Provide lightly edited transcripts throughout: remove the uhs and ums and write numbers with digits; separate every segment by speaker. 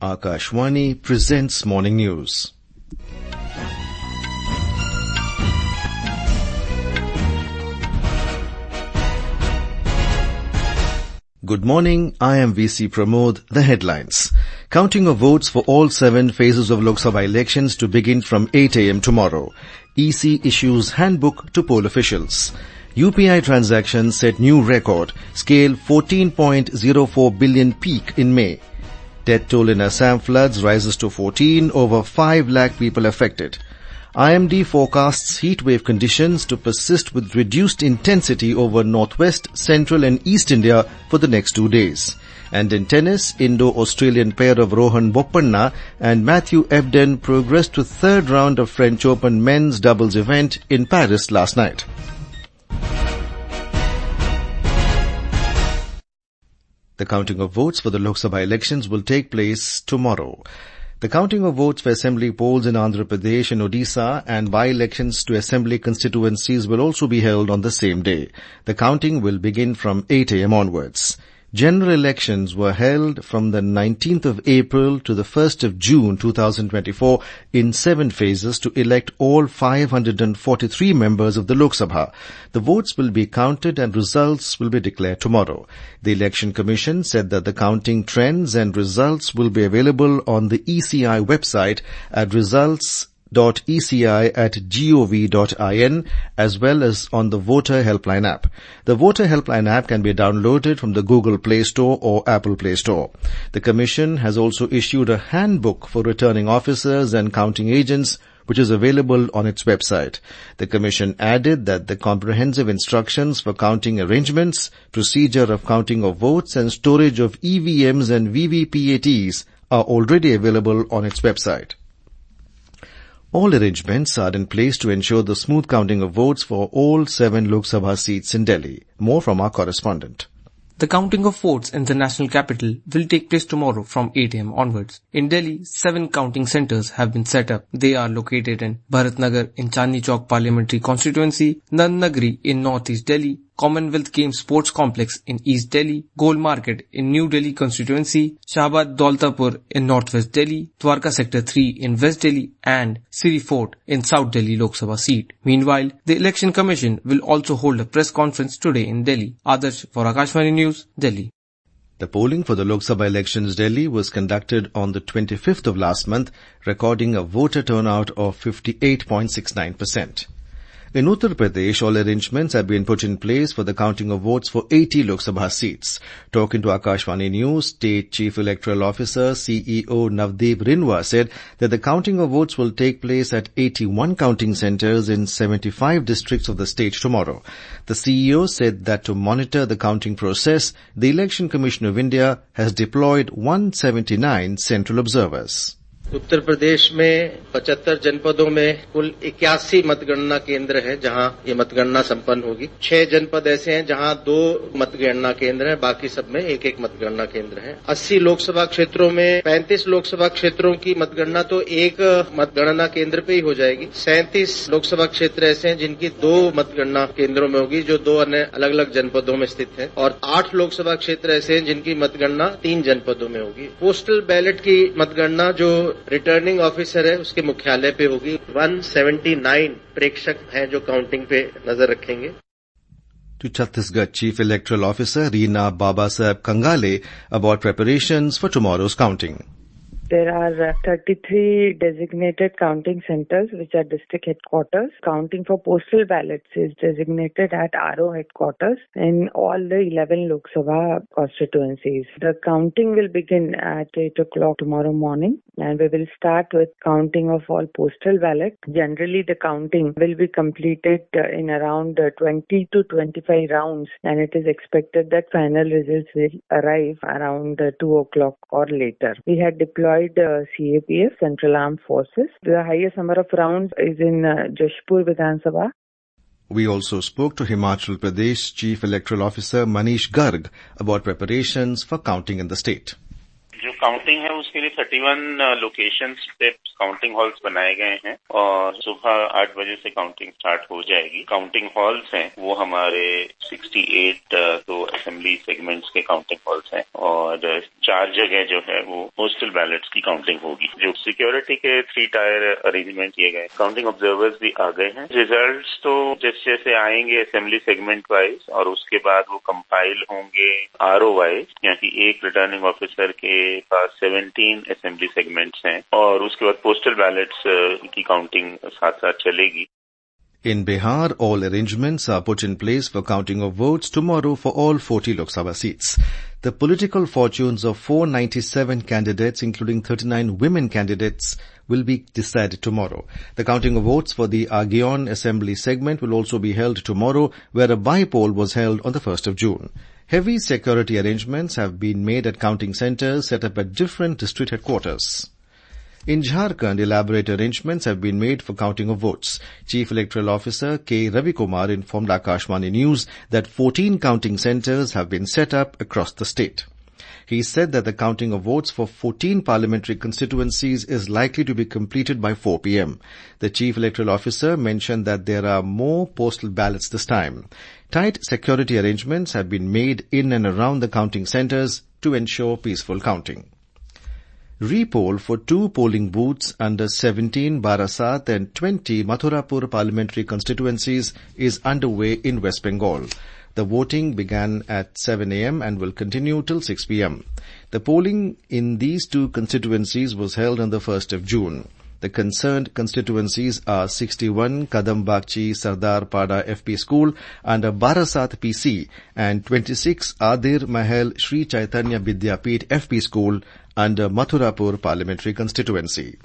Speaker 1: Akashvani presents Morning News. Good morning, I am VC Pramod. The headlines. Counting of votes for all 7 phases of Lok Sabha elections to begin from 8 a.m. tomorrow. EC issues handbook to poll officials. UPI transactions set new record, scale 14.04 billion peak in May. Death toll in Assam floods rises to 14, over 5 lakh people affected. IMD forecasts heatwave conditions to persist with reduced intensity over northwest, central and east India for the next 2 days. And in tennis, Indo-Australian pair of Rohan Bopanna and Matthew Ebden progressed to third round of French Open men's doubles event in Paris last night. The counting of votes for the Lok Sabha elections will take place tomorrow. The counting of votes for assembly polls in Andhra Pradesh and Odisha and by-elections to assembly constituencies will also be held on the same day. The counting will begin from 8 a.m. onwards. General elections were held from the 19th of April to the 1st of June 2024 in 7 phases to elect all 543 members of the Lok Sabha. The votes will be counted and results will be declared tomorrow. The Election Commission said that the counting trends and results will be available on the ECI website at results.eci@gov.in as well as on the Voter Helpline app. The Voter Helpline app can be downloaded from the Google Play Store or Apple Play Store. The Commission has also issued a handbook for returning officers and counting agents, which is available on its website. The Commission added that the comprehensive instructions for counting arrangements, procedure of counting of votes and storage of EVMs and VVPATs are already available on its website. All arrangements are in place to ensure the smooth counting of votes for all 7 Lok Sabha seats in Delhi. More from our correspondent.
Speaker 2: The counting of votes in the national capital will take place tomorrow from 8 a.m. onwards. In Delhi, 7 counting centres have been set up. They are located in Bharatnagar in Chandni Chowk Parliamentary Constituency, Nandnagri in North East Delhi, Commonwealth Games Sports Complex in East Delhi, Gol Market in New Delhi Constituency, Shahabad Daultapur in Northwest Delhi, Dwarka Sector 3 in West Delhi and Siri Fort in South Delhi Lok Sabha seat. Meanwhile, the Election Commission will also hold a press conference today in Delhi. Adarsh for Akashvani News, Delhi.
Speaker 1: The polling for the Lok Sabha elections Delhi was conducted on the 25th of last month, recording a voter turnout of 58.69%. In Uttar Pradesh, all arrangements have been put in place for the counting of votes for 80 Lok Sabha seats. Talking to Akashvani News, State Chief Electoral Officer CEO Navdeep Rinwa said that the counting of votes will take place at 81 counting centres in 75 districts of the state tomorrow. The CEO said that to monitor the counting process, the Election Commission of India has deployed 179 central observers.
Speaker 3: Uttar Pradesh में 75 जनपदों में कुल 81 मतगणना केंद्र हैं जहां ये मतगणना संपन्न होगी। 6 जनपद ऐसे हैं जहां 2 मतगणना केंद्र हैं, बाकी सब में 1-1 मतगणना केंद्र है। 80 लोकसभा क्षेत्रों में 35 लोकसभा क्षेत्रों की मतगणना तो 1 मतगणना केंद्र पे ही हो जाएगी। 37 लोकसभा क्षेत्र ऐसे हैं जिनकी 2 मतगणना केंद्रों में होगी, जो 2 अन्य अलग अलग जनपदों में स्थित है, और 8 लोकसभा क्षेत्र ऐसे हैं जिनकी मतगणना 3 जनपदों में होगी। पोस्टल बैलेट की मतगणना जो रिटर्निंग ऑफिसर है उसके मुख्यालय पे होगी। 179 प्रेक्षक हैं जो काउंटिंग पे नजर रखेंगे।
Speaker 1: To Chhattisgarh Chief Electoral Officer Reena Babasaheb Kangale about preparations for tomorrow's counting.
Speaker 4: There are 33 designated counting centers which are district headquarters. Counting for postal ballots is designated at RO headquarters in all the 11 Lok Sabha constituencies. The counting will begin at 8 o'clock tomorrow morning and we will start with counting of all postal ballots. Generally the counting will be completed in around 20 to 25 rounds and it is expected that final results will arrive around 2 o'clock or later. We had deployed CAPF, Central Armed Forces. The highest number of rounds is in Jashpur Vidhan Sabha.
Speaker 1: We also spoke to Himachal Pradesh Chief Electoral Officer Manish Garg about preparations for counting in the state.
Speaker 5: जो counting है उसके लिए 31 locations पे counting halls बनाए गए हैं और सुबह 8 बजे से काउंटिंग स्टार्ट हो जाएगी। काउंटिंग हॉल्स हैं वो हमारे 68 तो असेंबली सेगमेंट्स के काउंटिंग हॉल्स हैं और 4 जगह जो है वो पोस्टल बैलेट्स की काउंटिंग होगी। जो सिक्योरिटी के 3 टायर अरेंजमेंट किए गए, काउंटिंग ऑब्जर्वर्स भी आ गए हैं। रिजल्ट्स तो जैसे जैसे आएंगे असेंबली सेगमेंट वाइज और उसके बाद वो कंपाइल होंगे आरओ वाइज, यानी एक रिटर्निंग ऑफिसर के पास 17 असेंबली सेगमेंट्स हैं और उसके बाद पोस्टल बैलेट्स की काउंटिंग साथ साथ चलेगी।
Speaker 1: In Bihar, all arrangements are put in place for counting of votes tomorrow for all 40 Lok Sabha seats. The political fortunes of 497 candidates, including 39 women candidates, will be decided tomorrow. The counting of votes for the Agion Assembly segment will also be held tomorrow, where a by-poll was held on the 1st of June. Heavy security arrangements have been made at counting centres set up at different district headquarters. In Jharkhand, elaborate arrangements have been made for counting of votes. Chief Electoral Officer K. Ravi Kumar informed Akashvani News that 14 counting centres have been set up across the state. He said that the counting of votes for 14 parliamentary constituencies is likely to be completed by 4 p.m. The Chief Electoral Officer mentioned that there are more postal ballots this time. Tight security arrangements have been made in and around the counting centres to ensure peaceful counting. Repoll for 2 polling booths under 17 Barasat and 20 Mathurapur parliamentary constituencies is underway in West Bengal. The voting began at 7 a.m. and will continue till 6 p.m. The polling in these 2 constituencies was held on the 1st of June. The concerned constituencies are 61 Kadambakchi Sardar Pada FP School under Barasat PC and 26 Adir Mahal Sri Chaitanya Vidyapeeth FP School under Mathurapur parliamentary constituency.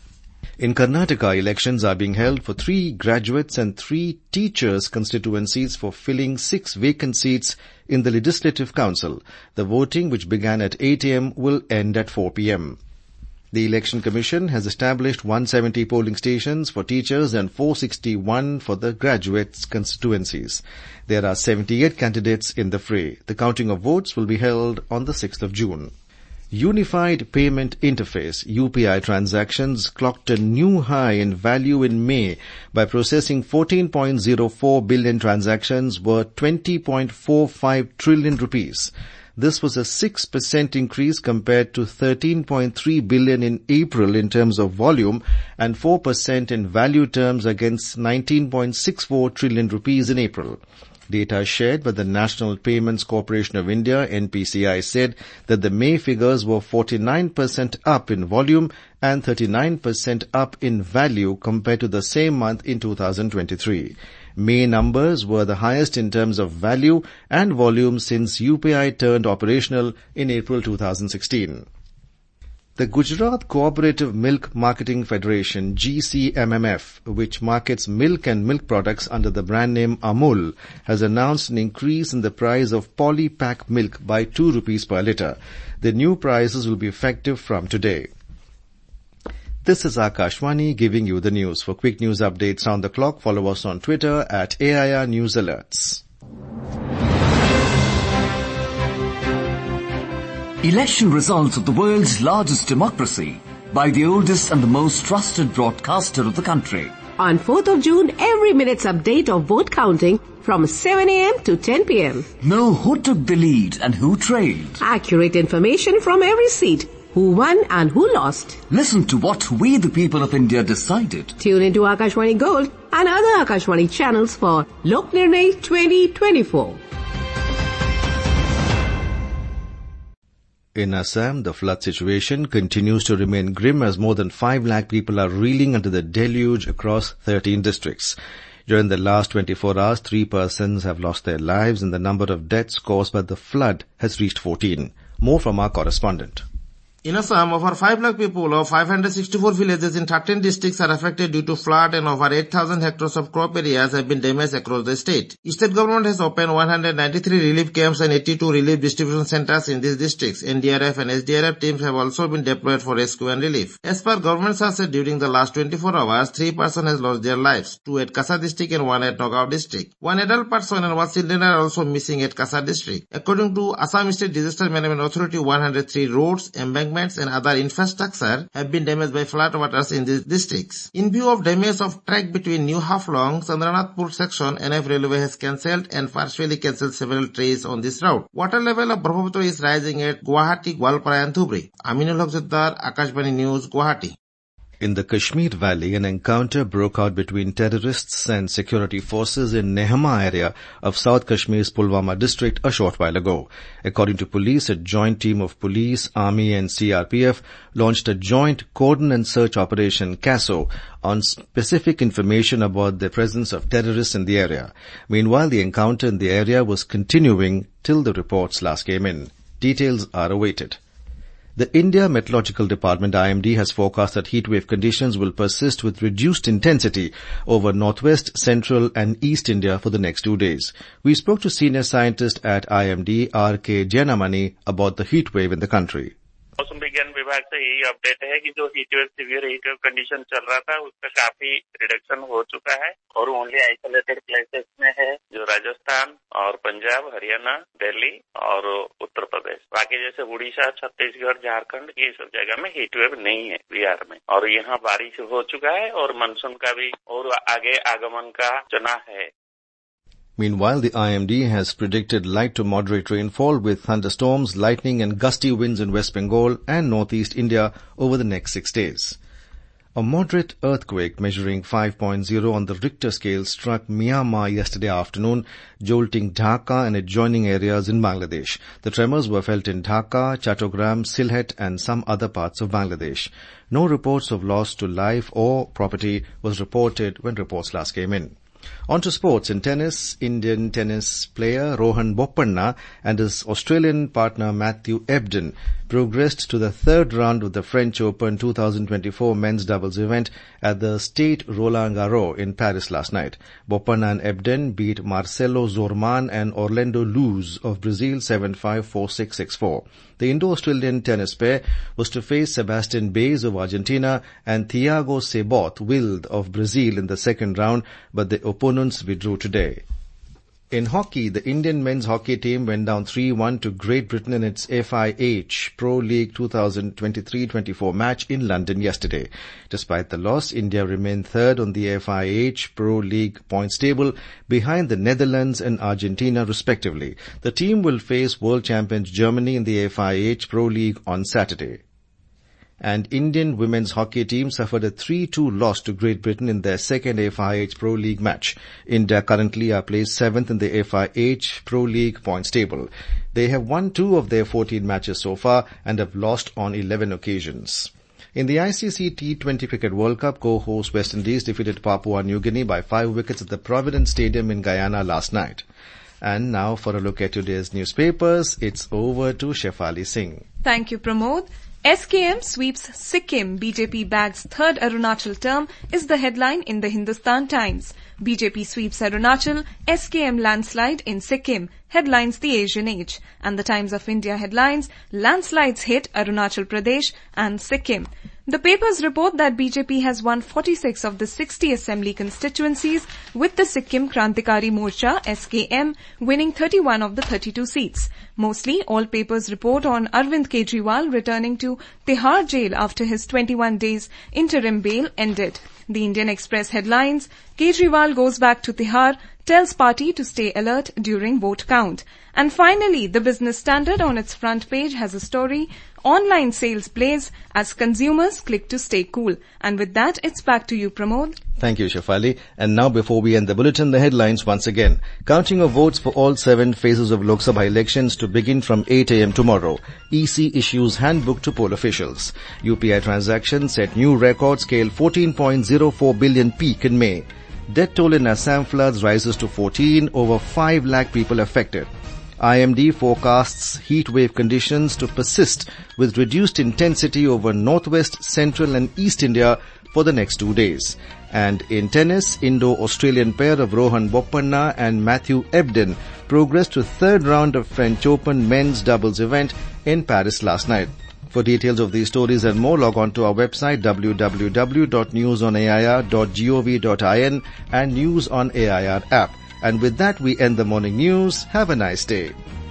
Speaker 1: In Karnataka, elections are being held for 3 graduates and 3 teachers constituencies for filling 6 vacant seats in the Legislative Council. The voting, which began at 8 a.m., will end at 4 p.m. The Election Commission has established 170 polling stations for teachers and 461 for the graduates' constituencies. There are 78 candidates in the fray. The counting of votes will be held on the 6th of June. Unified Payment Interface UPI transactions clocked a new high in value in May by processing 14.04 billion transactions worth 20.45 trillion rupees. This was a 6% increase compared to 13.3 billion in April in terms of volume and 4% in value terms against 19.64 trillion rupees in April. Data shared by the National Payments Corporation of India, NPCI, said that the May figures were 49% up in volume and 39% up in value compared to the same month in 2023. May numbers were the highest in terms of value and volume since UPI turned operational in April 2016. The Gujarat Cooperative Milk Marketing Federation, GCMMF, which markets milk and milk products under the brand name Amul, has announced an increase in the price of polypack milk by 2 rupees per litre. The new prices will be effective from today. This is Akashvani giving you the news. For quick news updates on the clock, follow us on Twitter at AIR News Alerts.
Speaker 6: Election results of the world's largest democracy by the oldest and the most trusted broadcaster of the country.
Speaker 7: On 4th of June, every minute's update of vote counting from 7 a.m. to 10 p.m.
Speaker 6: Know who took the lead and who trailed.
Speaker 7: Accurate information from every seat. Who won and who lost.
Speaker 6: Listen to what we the people of India decided.
Speaker 7: Tune into Akashvani Gold and other Akashvani channels for Lok Nirnay 2024.
Speaker 1: In Assam, the flood situation continues to remain grim as more than 5 lakh people are reeling under the deluge across 13 districts. During the last 24 hours, 3 persons have lost their lives and the number of deaths caused by the flood has reached 14. More from our correspondent.
Speaker 8: In Assam, over 5 lakh people of 564 villages in 13 districts are affected due to flood and over 8,000 hectares of crop areas have been damaged across the state. State government has opened 193 relief camps and 82 relief distribution centers in these districts. NDRF and SDRF teams have also been deployed for rescue and relief. As per government sources, during the last 24 hours, 3 persons has lost their lives, 2 at Kasa district and 1 at Nagaon district. 1 adult person and 1 children are also missing at Kasa district. According to Assam State Disaster Management Authority, 103 roads, embankments and other infrastructure have been damaged by flood waters in these districts. In view of damage of track between New Haflong, Chandranathpur section, NF Railway has cancelled and partially cancelled several trains on this route. Water level of Brahmaputra is rising at Guwahati, Gwalpara and Dhubri. Aminul Haq Ziddar, Akashvani News, Guwahati.
Speaker 1: In the Kashmir Valley, an encounter broke out between terrorists and security forces in Nehama area of South Kashmir's Pulwama district a short while ago. According to police, a joint team of police, army and CRPF launched a joint cordon and search operation CASO on specific information about the presence of terrorists in the area. Meanwhile, the encounter in the area was continuing till the reports last came in. Details are awaited. The India Meteorological Department IMD has forecast that heatwave conditions will persist with reduced intensity over northwest, central and east India for the next 2 days. We spoke to senior scientist at IMD, R.K. Jainamani, about the heatwave in the country.
Speaker 5: मौसम विज्ञान विभाग से यही update है कि जो heatwave severe heatwave condition चल रहा था उसका काफी रिडक्शन हो चुका है और ओनली आइसोलेटेड प्लेसेस में है जो राजस्थान और पंजाब, हरियाणा, दिल्ली और उत्तर प्रदेश। बाकी जैसे उड़ीसा, छत्तीसगढ़, झारखंड ये सब जगह में हीटवेव नहीं है बिहार में और यहाँ बारिश हो चुका है और मानसून का भी और आगे आगमन का चना है।
Speaker 1: Meanwhile, the IMD has predicted light to moderate rainfall with thunderstorms, lightning and gusty winds in West Bengal and northeast India over the next 6 days. A moderate earthquake measuring 5.0 on the Richter scale struck Myanmar yesterday afternoon, jolting Dhaka and adjoining areas in Bangladesh. The tremors were felt in Dhaka, Chattogram, Sylhet and some other parts of Bangladesh. No reports of loss to life or property was reported when reports last came in. On to sports. In tennis, Indian tennis player Rohan Bopanna and his Australian partner Matthew Ebden progressed to the third round of the French Open 2024 men's doubles event at the State Roland Garros in Paris last night. Bopanna and Ebden beat Marcelo Zorman and Orlando Luz of Brazil 7-5, 4-6, 6-4. The Indo-Australian tennis pair was to face Sebastian Baez of Argentina and Thiago Sebot Wild of Brazil in the second round, but the opponents withdrew today. In hockey, the Indian men's hockey team went down 3-1 to Great Britain in its FIH Pro League 2023-24 match in London yesterday. Despite the loss, India remained third on the FIH Pro League points table behind the Netherlands and Argentina respectively. The team will face world champions Germany in the FIH Pro League on Saturday. And Indian women's hockey team suffered a 3-2 loss to Great Britain in their second FIH Pro League match. India currently are placed 7th in the FIH Pro League points table. They have won 2 of their 14 matches so far and have lost on 11 occasions. In the ICC T20 Cricket World Cup, co-host West Indies defeated Papua New Guinea by 5 wickets at the Providence Stadium in Guyana last night. And now for a look at today's newspapers, it's over to Shefali Singh.
Speaker 9: Thank you, Pramod. SKM sweeps Sikkim. BJP bags third Arunachal term is the headline in the Hindustan Times. BJP sweeps Arunachal, SKM landslide in Sikkim, headlines the Asian Age. And the Times of India headlines, landslides hit Arunachal Pradesh and Sikkim. The papers report that BJP has won 46 of the 60 assembly constituencies, with the Sikkim Krantikari Morcha, SKM, winning 31 of the 32 seats. Mostly, all papers report on Arvind Kejriwal returning to Tihar jail after his 21 days interim bail ended. The Indian Express headlines, Kejriwal goes back to Tihar, tells party to stay alert during vote count. And finally, the Business Standard on its front page has a story, online sales blaze as consumers click to stay cool. And with that, it's back to you, Pramod.
Speaker 1: Thank you, Shefali. And now before we end the bulletin, the headlines once again. Counting of votes for all 7 phases of Lok Sabha elections to begin from 8 a.m. tomorrow. EC issues handbook to poll officials. UPI transactions set new record scale 14.04 billion peak in May. Death toll in Assam floods rises to 14, over 5 lakh people affected. IMD forecasts heat wave conditions to persist with reduced intensity over northwest, central and east India for the next 2 days. And in tennis, Indo-Australian pair of Rohan Bopanna and Matthew Ebden progressed to third round of French Open men's doubles event in Paris last night. For details of these stories and more, log on to our website www.newsonair.gov.in and News on AIR app. And with that, we end the morning news. Have a nice day.